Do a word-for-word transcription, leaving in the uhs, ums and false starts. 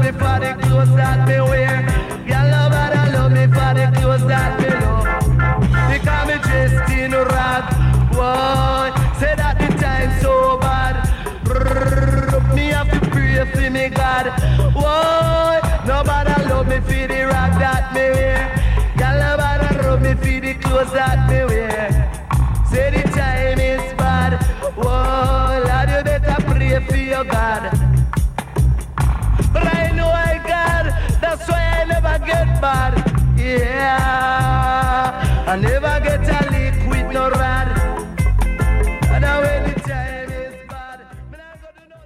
me for the clothes that me wear. Girl, nobody love me for the clothes that me love. Because me dressed in rag. Boy, say that the time so bad. Brrr, me have to pray for me God. Boy, nobody love me for the rag that me wear. Girl, nobody love me for the clothes that me wear.